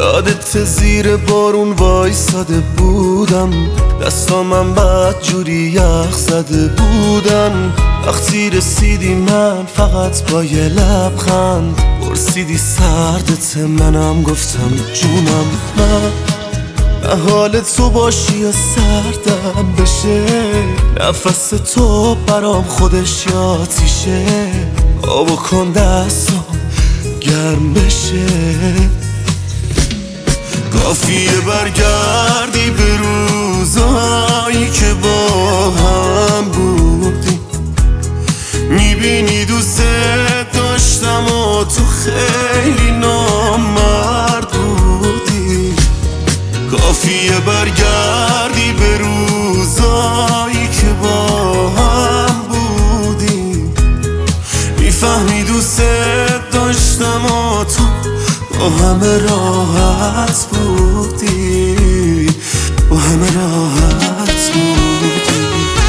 یادت زیر بارون وایساده بودم، دستامم بد جوری یخ زده بودن. وقتی رسیدی من فقط با یه لبخند پرسیدی سردت، منم گفتم جونم. من نه حال تو باشی یا سردم بشه، نفس تو برام خودش یاتیشه. آب کن دستام گرم بشه، کافیه برگردی به روزایی که با هم بودی. میبینی دوست داشتم و تو خیلی نامرد بودی. کافیه برگردی به روزایی که با هم بودی. میفهمی دوست داشتم و تو با همه راحت بودی، با همه راحت بودی.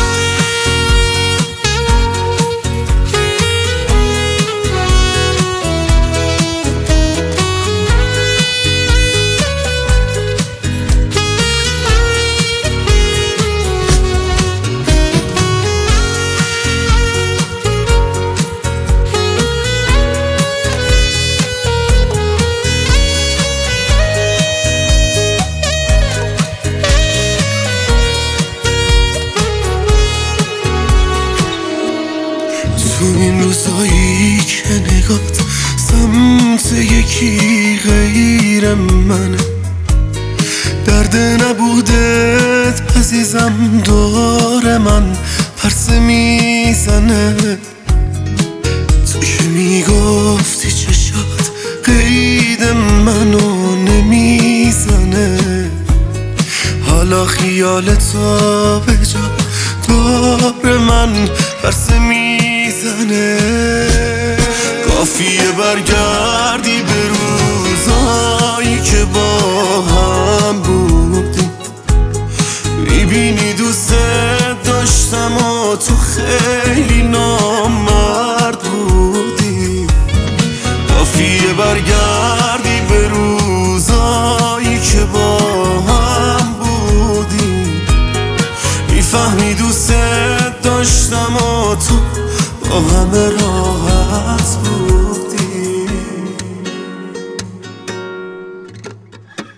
تو این روزایی که نگات سمت یکی غیر منه، درد نبودت عزیزم دور من پرسه میزنه. تو که میگفتی چشات قید منو نمیزنه، حالا خیال تو به جا دور من پرسه میزنه. کافیه برگردی به روزایی که با هم بودیم. میبینی دوست داشتم و تو خیلی نامرد بودی. کافیه برگردی به روزایی که با هم بودیم. میفهمی دوست داشتم و تو با همه راحت بودی.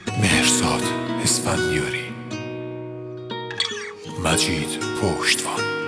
مهرزاد اسفندیاری، مجید پشتوان.